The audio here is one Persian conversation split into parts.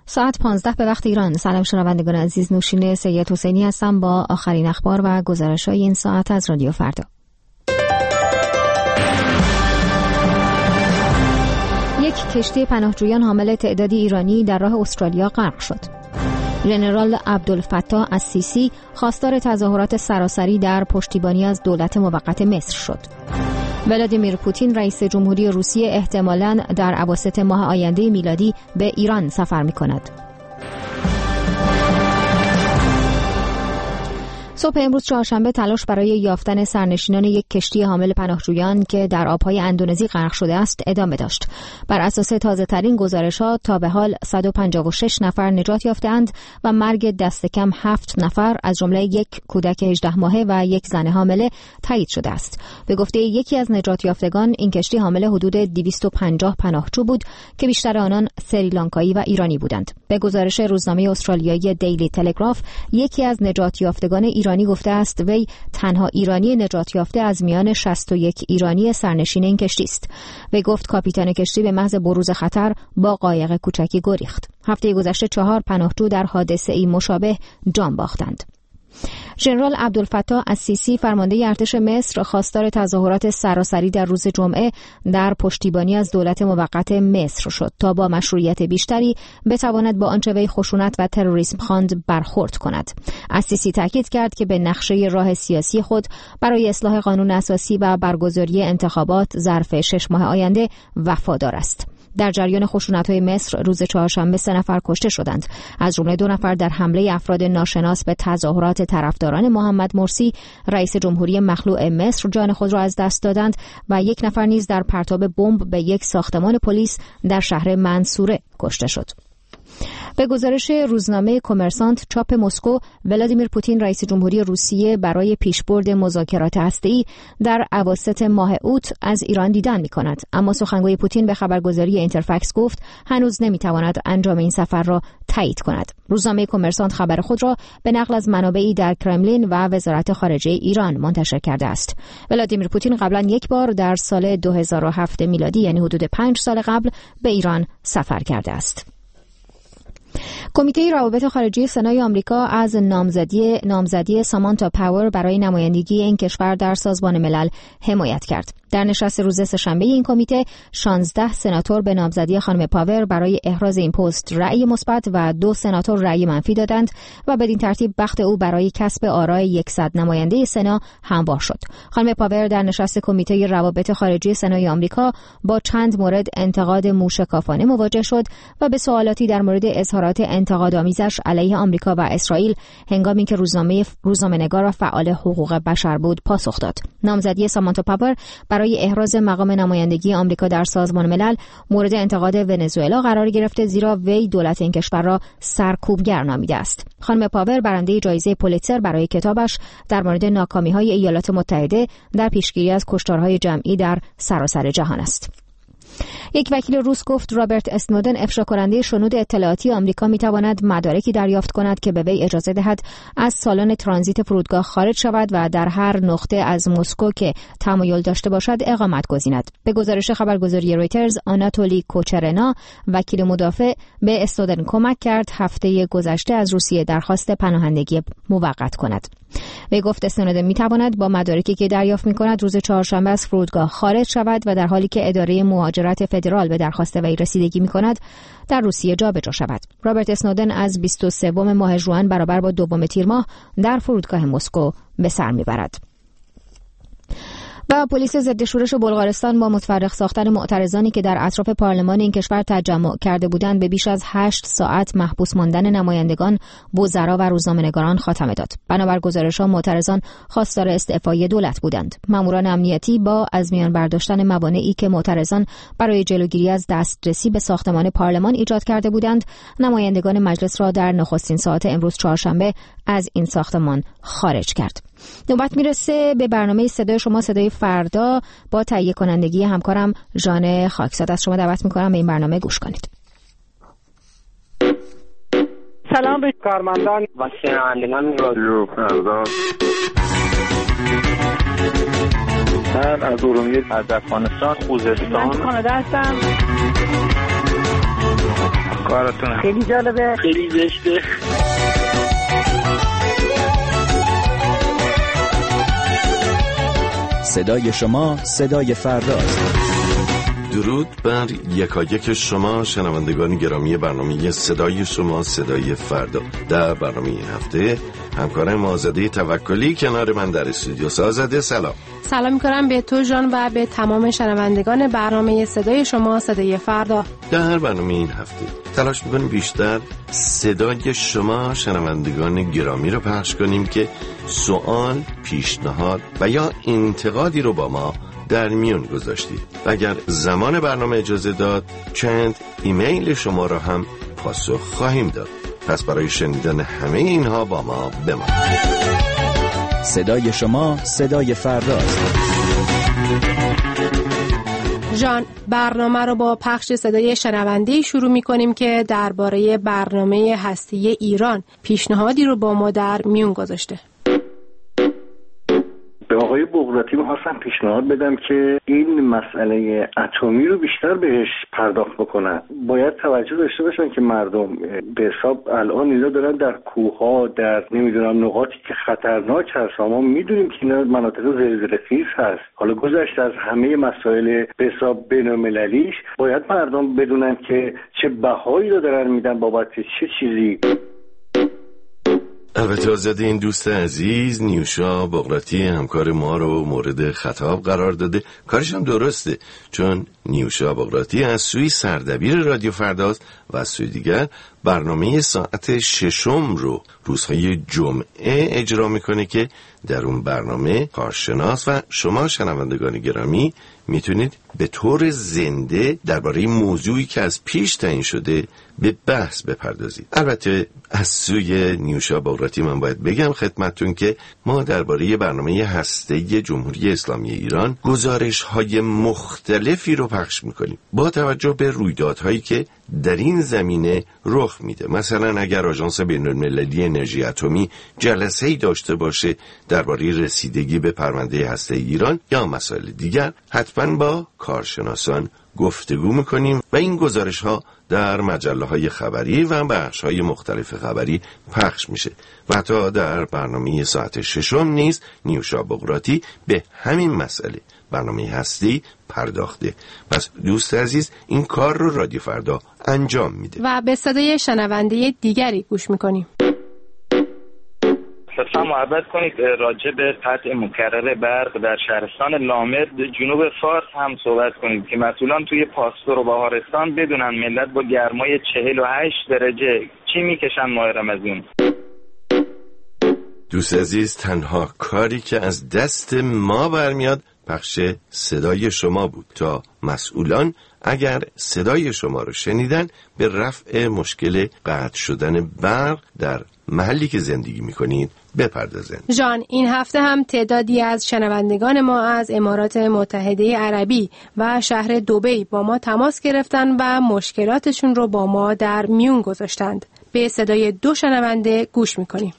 ساعت 15 به وقت ایران. سلام شنوندگان عزیز، نوشین سید حسینی هستم با آخرین اخبار و گزارش‌های این ساعت از رادیو فردا. یک کشتی پناهجویان حامل تعدادی ایرانی در راه استرالیا غرق شد. ژنرال عبدالفتاح السیسی خواستار تظاهرات سراسری در پشتیبانی از دولت موقت مصر شد. ولادیمیر پوتین رئیس جمهوری روسیه احتمالاً در اواسط ماه آینده میلادی به ایران سفر می‌کند. صبح امروز چهارشنبه تلاش برای یافتن سرنشینان یک کشتی حامل پناهجویان که در آبهای اندونزی غرق شده است ادامه داشت. بر اساس تازه‌ترین گزارش‌ها تا به حال 156 نفر نجات یافته‌اند و مرگ دست کم 7 نفر از جمله یک کودک 18 ماهه و یک زن حامله تایید شده است. به گفته یکی از نجات یافتگان، این کشتی حامل حدود 250 پناهجو بود که بیشتر آنان سریلانکایی و ایرانی بودند. به گزارش روزنامه استرالیایی دیلی تلگراف، یکی از نجات یافتگان ایرانی گفته است وی تنها ایرانی نجات یافته از میان 61 ایرانی سرنشین این کشتی است. وی گفت کاپیتان کشتی به محض بروز خطر با قایق کوچکی گریخت. هفته گذشته 4 پناهجو در حادثه‌ای مشابه جان باختند. ژنرال عبدالفتاح السیسی فرمانده ارتش مصر خواستار تظاهرات سراسری در روز جمعه در پشتیبانی از دولت موقت مصر شد تا با مشروعیت بیشتری بتواند با آنچه وی خشونت و تروریسم خواند برخورد کند. السیسی تاکید کرد که به نقشه راه سیاسی خود برای اصلاح قانون اساسی و برگزاری انتخابات ظرف 6 ماه آینده وفادار است. در جریان خشونت‌های مصر روز چهارشنبه 3 نفر کشته شدند، از جمله 2 نفر در حمله افراد ناشناس به تظاهرات طرفداران محمد مرسی رئیس جمهوری مخلوع مصر جان خود را از دست دادند و 1 نفر نیز در پرتاب بمب به یک ساختمان پلیس در شهر منصوره کشته شد. به گزارش روزنامه کمرسانت چاپ مسکو، ولادیمیر پوتین رئیس جمهوری روسیه برای پیشبرد مذاکرات هسته‌ای در اواسط ماه اوت از ایران دیدن می‌کند، اما سخنگوی پوتین به خبرگزاری اینترفکس گفت هنوز نمی‌تواند انجام این سفر را تایید کند. روزنامه کمرسانت خبر خود را به نقل از منابعی در کرملین و وزارت خارجه ایران منتشر کرده است. ولادیمیر پوتین قبلا یک بار در سال 2007 میلادی، یعنی حدود 5 سال قبل، به ایران سفر کرده است. کمیته روابط خارجی سنای آمریکا از نامزدی سامانتا پاور برای نمایندگی این کشور در سازمان ملل حمایت کرد. در نشست روز سه‌شنبه این کمیته 16 سناتور به نامزدی خانم پاور برای احراز این پست رأی مثبت و 2 سناتور رأی منفی دادند و بدین ترتیب بخت او برای کسب آرای 100 نماینده سنا هموار شد. خانم پاور در نشست کمیته روابط خارجی سنای آمریکا با چند مورد انتقاد موشکافانه مواجه شد و به سوالاتی در مورد اظهارات انتقادآمیزش علیه آمریکا و اسرائیل هنگامی که روزنامه‌نگار و فعال حقوق بشر بود پاسخ داد. نامزدی سامانتا پاور برای احراز مقام نمایندگی آمریکا در سازمان ملل مورد انتقاد ونزوئلا قرار گرفته، زیرا وی دولت این کشور را سرکوبگر نامیده است. خانم پاور برنده جایزه پولیتزر برای کتابش در مورد ناکامی‌های ایالات متحده در پیشگیری از کشتارهای جمعی در سراسر جهان است. یک وکیل روس گفت رابرت اسنودن افشا کننده شنود اطلاعاتی آمریکا میتواند مدارکی دریافت کند که به وی اجازه دهد از سالن ترانزیت فرودگاه خارج شود و در هر نقطه از مسکو که تمایل داشته باشد اقامت گزیند. به گزارش خبرگزاری رویترز، آناتولی کوچرنا وکیل مدافع به اسنودن کمک کرد هفته گذشته از روسیه درخواست پناهندگی موقت کند. وی گفت اسنودن میتواند با مدارکی که دریافت میکند روز چهارشنبه از فرودگاه خارج شود و در حالی که اداره مهاجرت فدرال به درخواست وی رسیدگی میکند در روسیه جابجا شود. رابرت اسنودن از 23 ماه ژوئن برابر با 2 تیر ماه در فرودگاه مسکو به سر میبرد. و پلیس ضد شورش بلغارستان با متفرق ساختن معترضانی که در اطراف پارلمان این کشور تجمع کرده بودند به بیش از 8 ساعت محبوس ماندن نمایندگان، وزرا و روزنامه‌نگاران خاتمه داد. بنابر گزارش‌ها معترضان خواستار استعفای دولت بودند. ماموران امنیتی با از میان برداشتن موانعی که معترضان برای جلوگیری از دسترسی به ساختمان پارلمان ایجاد کرده بودند، نمایندگان مجلس را در نخستین ساعات امروز چهارشنبه از این ساختمان خارج کرد. نوبت میرسه به برنامه صدای شما، صدای فردا، با تهیه کنندگی همکارم ژان خاکزاد. از شما دعوت میکنم به این برنامه گوش کنید. سلام به کارمندان و شنوندگان رادیو فردا. من از ارومیه، از افغانستان، خوزستان، من کانادا هستم. کارتون خیلی جالبه، خیلی زشته. صدای شما صدای فرداست. درود بر یکایک شما شنوندگان گرامی برنامه صدای شما صدای فردا. در برنامه این هفته همکارم آزاده توکلی کنار من در استودیو. آزاده سلام. سلام می‌کنم به تو جان و به تمام شنوندگان برنامه صدای شما صدای فردا. در برنامه این هفته تلاش می‌کنیم بیشتر صدای شما شنوندگان گرامی رو پخش کنیم که سوال، پیشنهاد و یا انتقادی رو با ما در میون گذاشتید و اگر زمان برنامه اجازه داد چند ایمیل شما را هم پاسخ خواهیم داد. پس برای شنیدن همه اینها با ما بمانید. صدای شما صدای فرداست. جان، برنامه رو با پخش صدای شنونده‌ای شروع می‌کنیم که درباره برنامه هستی ایران پیشنهادی رو با ما در میون گذاشته. به آقای بغراتی می‌خواستم پیشنهاد بدم که این مسئله اتمی رو بیشتر بهش پرداخت بکنن. باید توجه داشته باشن که مردم به حساب الان اینا دارن در کوه‌ها، در نمیدونم نقاطی که خطرناک هست، ما میدونیم که اینا مناطق زلزله‌خیز هست. حالا گذشته از همه مسائل به حساب بین‌المللیش، باید مردم بدونن که چه بهایی رو دارن میدن بابت چه چیزی. البته آزاده این دوست عزیز نیوشا بغراتی همکار ما رو مورد خطاب قرار داده. کارش هم درسته، چون نیوشا بغراتی از سوی سردبیر رادیو فرداست و از سوی دیگر برنامه ساعت 6 رو روزهای جمعه اجرا میکنه که در اون برنامه کارشناس و شما شنوندگان گرامی میتونید به طور زنده درباره موضوعی که از پیش تعیین شده به بحث بپردازید. البته از سوی نیوشا بغراتی من باید بگم خدمتتون که ما درباره برنامه هسته جمهوری اسلامی ایران گزارش‌های مختلفی رو پخش میکنیم با توجه به رویدادهایی که در این زمینه رخ میده. مثلا اگر آژانس بین‌المللی انرژی اتمی جلسه‌ای داشته باشه درباره رسیدگی به پرونده هسته ایران یا مسائل دیگر، حتما با کارشناسان گفتگو میکنیم و این گزارش‌ها در مجله‌های خبری و بخش‌های مختلف خبری پخش میشه و حتی در برنامه ساعت 6 نیز نیوشا بغراتی به همین مسئله برنامه هستی پرداخته. پس دوست عزیز این کار رو رادیو فردا انجام میده و به صدای شنونده دیگری گوش میکنیم. لطفا محبت کنید راجع به قطع مکرر برق در شهرستان لامد جنوب فارس هم صحبت کنید که مسئولان توی پاستور و بهارستان بدونن ملت با گرمای 48 درجه چی میکشن ماه رمضان. دوست عزیز تنها کاری که از دست ما برمیاد پخش صدای شما بود تا مسئولان اگر صدای شما رو شنیدن به رفع مشکل قطع شدن برق در محلی که زندگی میکنید بپردازن. جان، این هفته هم تعدادی از شنوندگان ما از امارات متحده عربی و شهر دبی با ما تماس گرفتن و مشکلاتشون رو با ما در میون گذاشتند. به صدای 2 شنونده گوش میکنیم.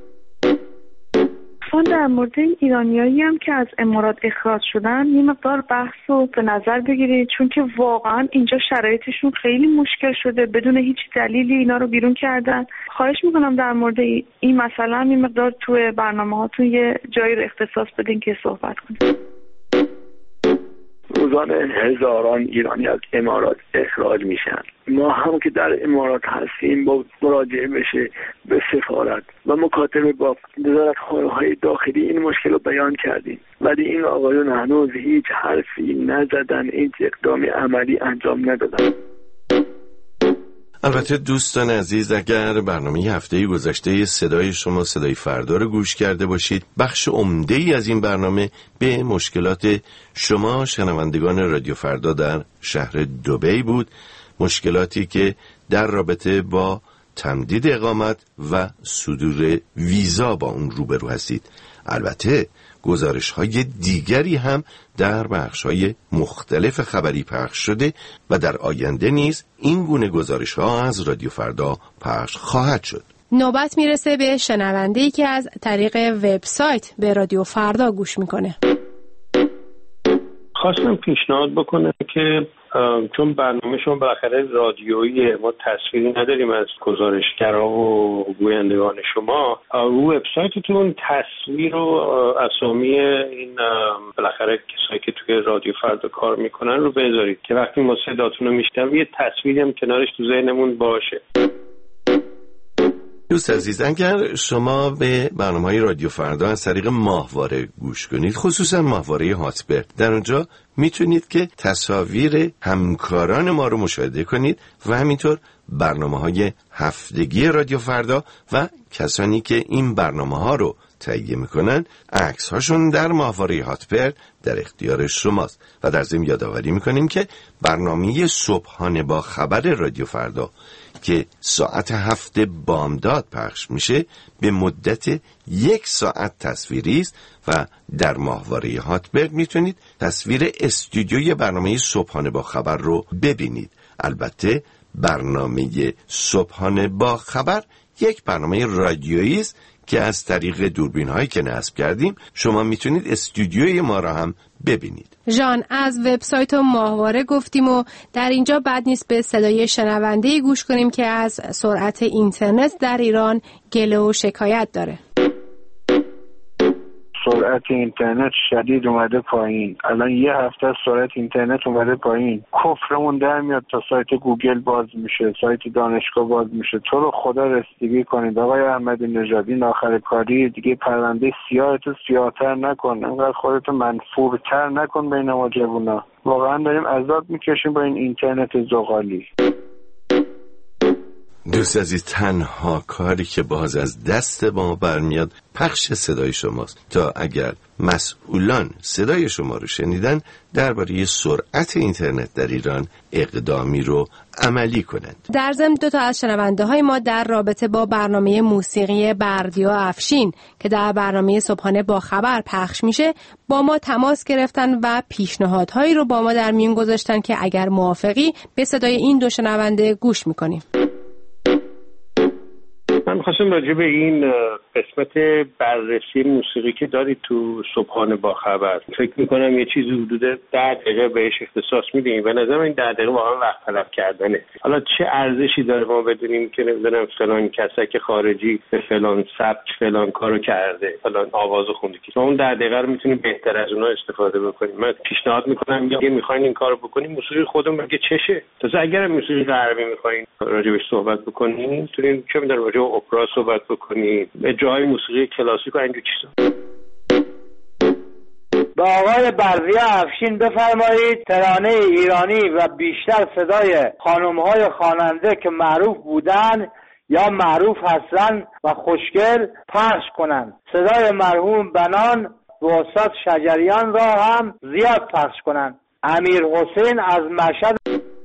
در مورد ایرانیایی هم که از امارات اخراج شدن یه مقدار بحث رو به نظر بگیرید، چون که واقعا اینجا شرایطشون خیلی مشکل شده، بدون هیچ دلیلی اینا رو بیرون کردن. خواهش میکنم در مورد این مسئله هم یه مقدار توی برنامه هاتون یه جایی رو اختصاص بدین که صحبت کنید. روزانه هزاران ایرانی از امارات اخراج میشن. ما هم که در امارات هستیم با مراجعه بشه به سفارت و مکاتبه با وزارتخانه‌های داخلی این مشکل رو بیان کردیم، ولی این آقایون هنوز هیچ حرفی نزدن، هیچ اقدام عملی انجام ندادن. البته دوستان عزیز اگر برنامه هفته گذشته صدای شما صدای فردا رو گوش کرده باشید، بخش عمده‌ای از این برنامه به مشکلات شما شنوندگان رادیو فردا در شهر دبی بود، مشکلاتی که در رابطه با تمدید اقامت و صدور ویزا با اون روبرو هستید. البته گزارش‌های دیگری هم در بخش‌های مختلف خبری پخش شده و در آینده نیز این گونه گزارش‌ها از رادیو فردا پخش خواهد شد. نوبت میرسه به شنونده‌ای که از طریق وبسایت به رادیو فردا گوش میکنه. خواستم پیشنهاد بکنم که چون برنامه شما بالاخره رادیویی، ما تصویری نداریم از گزارشگرها و گویندگان شما، رو وبسایتتون تصویر و اسامی این بالاخره کسایی که توی رادیو فردا کار میکنن رو بذارید که وقتی ما صداتون رو میشنویم یه تصویری هم کنارش تو ذهنمون باشه. دوست عزیز، اگر شما به برنامه‌های رادیو فردا از طریق ماهواره گوش کنید، خصوصا ماهواره هاتبرد، در اونجا میتونید که تصاویر همکاران ما رو مشاهده کنید و همینطور برنامه‌های هفتگی رادیو فردا و کسانی که این برنامه‌ها رو تهیه میکنن عکس‌هاشون در ماهواره هاتبرد در اختیار شماست. و در ضمن یادآوری میکنیم که برنامه صبحانه با خبر رادیو فردا که ساعت 7 بامداد پخش میشه به مدت 1 ساعت تصویری است و در ماهواره هاتبرد میتونید تصویر استودیوی برنامه صبحانه با خبر رو ببینید. البته برنامه صبحانه با خبر یک برنامه رادیویی است که از طریق دوربین هایی که نصب کردیم شما میتونید استودیوی ما را هم ببینید. جان، از وبسایت و ماهواره گفتیم و در اینجا بد نیست به صدای شنونده گوش کنیم که از سرعت اینترنت در ایران گله و شکایت داره. سرعت اینترنت شدید اومده پایین. الان یه هفته سرعت اینترنت اومده پایین. کفرمون در میاد تا سایت گوگل باز میشه، سایت دانشگاه باز میشه. تو رو خدا رسیدگی کنید آقای احمدی نژاد، این آخر کاری دیگه پرونده سیاهتو سیاه‌تر نکن، انقدر خودتو منفورتر نکن بین ما جوونا. واقعا داریم عذاب میکشیم با این اینترنت زغالی. دوست عزیز، تنها کاری که باز از دست ما برمیاد پخش صدای شماست تا اگر مسئولان صدای شما رو شنیدن درباره سرعت اینترنت در ایران اقدامی رو عملی کنند. در ضمن 2 از شنونده های ما در رابطه با برنامه موسیقی بردیا افشین که در برنامه صبحانه با خبر پخش میشه با ما تماس گرفتن و پیشنهادهایی رو با ما در میون گذاشتن که اگر موافقی به صدای این 2 شنونده گوش میکنیم. من می‌خواستم راجع به این قسمت بررسی موسیقی که دارید تو صبحانه با خبر، فکر می‌کنم یه چیزی حدود 10 دقیقه بهش اختصاص میدیم. به نظرم این 10 دقیقه واقعا وقت تلف کردنه. حالا چه ارزشی داره ما بدونیم که نمی‌دونم فلان کسک خارجی به فلان سبک فلان کارو کرده، فلان آوازو خونده، که اون 10 دقیقه رو میتونیم بهتر از اونها استفاده بکنیم. من پیشنهاد می‌کنم اگه می‌خواید این کارو بکنیم موسیقی خودمون مگه چشه؟ تازه اگر موسیقی غربی می‌خواید راجعش صحبت بکنیم، می‌تونیم چه می‌دونم راجع به اپرا صحبت بکنیم، به جای موسیقی کلاسیک و اینجور چیزا. با آقای بردیا افشین بفرمایید ترانه ایرانی و بیشتر صدای خانم‌های خواننده که معروف بودن یا معروف هستن و خوشگل پخش کنند. صدای مرحوم بنان و استاد شجریان را هم زیاد پخش کنند. امیر حسین از مشهد.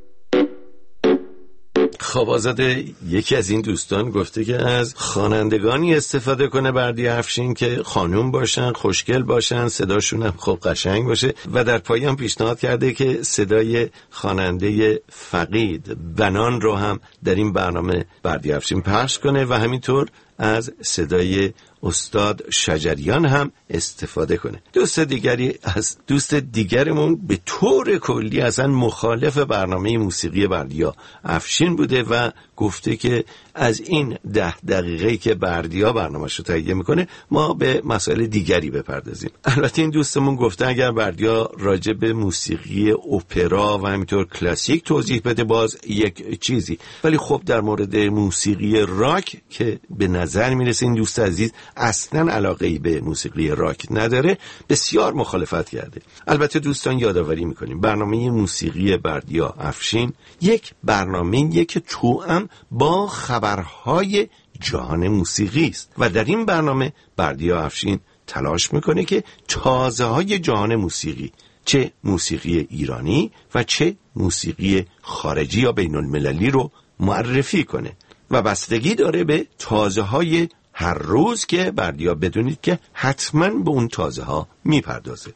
خب آزاده، یکی از این دوستان گفته که از خوانندگانی استفاده کنه بردیا افشین که خانوم باشن، خوشگل باشن، صداشون هم خب قشنگ باشه و در پایان پیشنهاد کرده که صدای خواننده فقید بنان رو هم در این برنامه بردیا افشین پخش کنه و همینطور از صدای استاد شجریان هم استفاده کنه. دوست دیگرمون به طور کلی اصلا مخالف برنامه موسیقی بردیا افشین بوده و گفته که از این 10 دقیقه‌ای که بردیا برنامه‌اش رو تهیه میکنه ما به مسائل دیگری بپردازیم. البته این دوستمون گفته اگر بردیا راجع به موسیقی اپرا و همینطور کلاسیک توضیح بده باز یک چیزی، ولی خب در مورد موسیقی راک که به نظر میرسه این دوست عزیز اصلا علاقه‌ای به موسیقی راک نداره بسیار مخالفت کرده. البته دوستان یادآوری میکنیم برنامه موسیقی بردیا افشین یک برنامه‌ایه که توأم با خبرهای جهان موسیقی است و در این برنامه بردیا افشین تلاش میکنه که تازه‌های جهان موسیقی، چه موسیقی ایرانی و چه موسیقی خارجی یا بین المللی رو معرفی کنه و بستگی داره به تازه‌های هر روز که بردیا بدونید که حتما به اون تازه‌ها میپردازه.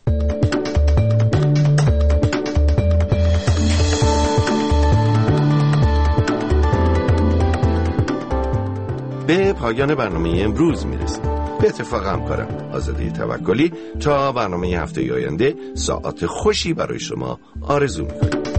به پایان برنامه امروز میرسیم. به اتفاق همکارم آزاده توکلی تا برنامه هفته آینده ساعت خوشی برای شما آرزو میکنم.